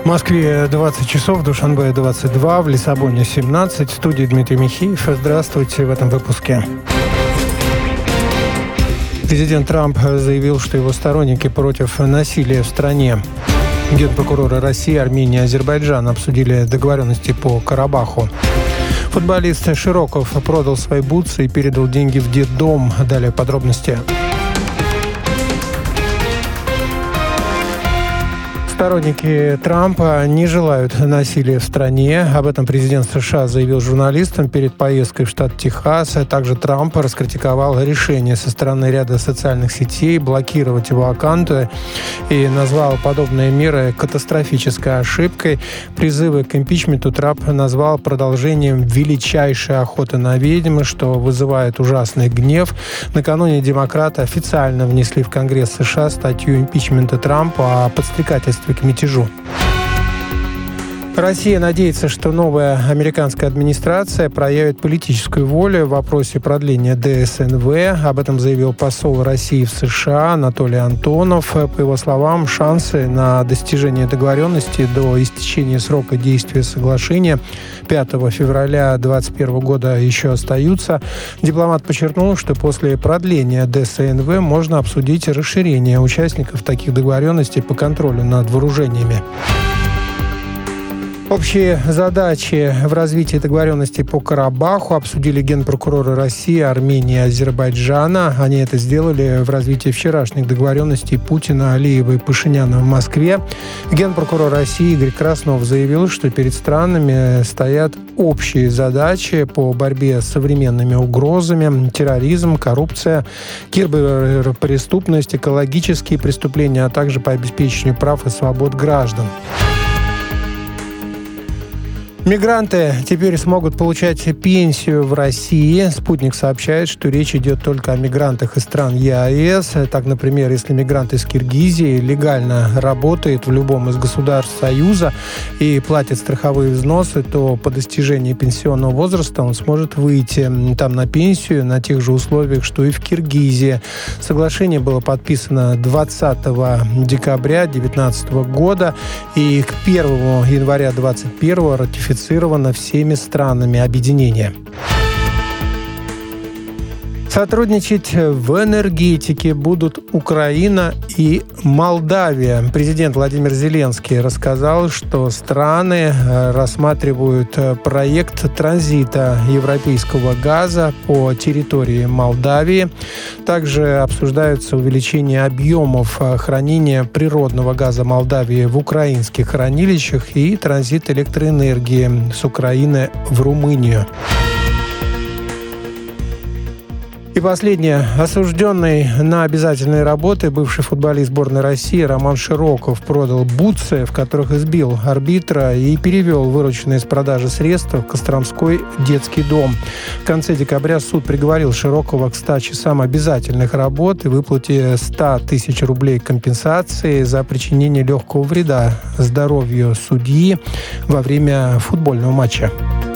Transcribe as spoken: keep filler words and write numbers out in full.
В Москве двадцать часов, в Душанбе двадцать два, в Лиссабоне семнадцать. В студии Дмитрий Михеев. Здравствуйте в этом выпуске. Президент Трамп заявил, что его сторонники против насилия в стране. Генпрокуроры России, Армении и Азербайджана обсудили договоренности по Карабаху. Футболист Широков продал свои бутсы и передал деньги в детдом. Далее подробности. Сторонники Трампа не желают насилия в стране. Об этом президент США заявил журналистам перед поездкой в штат Техас. Также Трамп раскритиковал решение со стороны ряда социальных сетей блокировать его аккаунты и назвал подобные меры катастрофической ошибкой. Призывы к импичменту Трамп назвал продолжением величайшей охоты на ведьм, что вызывает ужасный гнев. Накануне демократы официально внесли в Конгресс США статью импичмента Трампа о подстрекательстве к мятежу. Россия надеется, что новая американская администрация проявит политическую волю в вопросе продления Дэ Эс Эн Вэ. Об этом заявил посол России в США Анатолий Антонов. По его словам, шансы на достижение договоренности до истечения срока действия соглашения пятого февраля две тысячи двадцать первого года еще остаются. Дипломат подчеркнул, что после продления Дэ Эс Эн Вэ можно обсудить расширение участников таких договоренностей по контролю над вооружениями. Общие задачи в развитии договоренностей по Карабаху обсудили генпрокуроры России, Армении и Азербайджана. Они это сделали в развитии вчерашних договоренностей Путина, Алиева и Пашиняна в Москве. Генпрокурор России Игорь Краснов заявил, что перед странами стоят общие задачи по борьбе с современными угрозами: терроризм, коррупция, киберпреступность, экологические преступления, а также по обеспечению прав и свобод граждан. Мигранты теперь смогут получать пенсию в России. «Спутник» сообщает, что речь идет только о мигрантах из стран Е А Эс. Так, например, если мигрант из Киргизии легально работает в любом из государств Союза и платит страховые взносы, то по достижении пенсионного возраста он сможет выйти там на пенсию на тех же условиях, что и в Киргизии. Соглашение было подписано двадцатого декабря две тысячи девятнадцатого года и к первому января две тысячи двадцать первого ратифицировано всеми странами объединения. Сотрудничать в энергетике будут Украина и Молдавия. Президент Владимир Зеленский рассказал, что страны рассматривают проект транзита европейского газа по территории Молдавии. Также обсуждается увеличение объемов хранения природного газа Молдавии в украинских хранилищах и транзит электроэнергии с Украины в Румынию. И последнее. Осужденный на обязательные работы бывший футболист сборной России Роман Широков продал бутсы, в которых избил арбитра, и перевел вырученные с продажи средства в Костромской детский дом. В конце декабря суд приговорил Широкова к ста часам обязательных работ и выплате ста тысяч рублей компенсации за причинение легкого вреда здоровью судьи во время футбольного матча.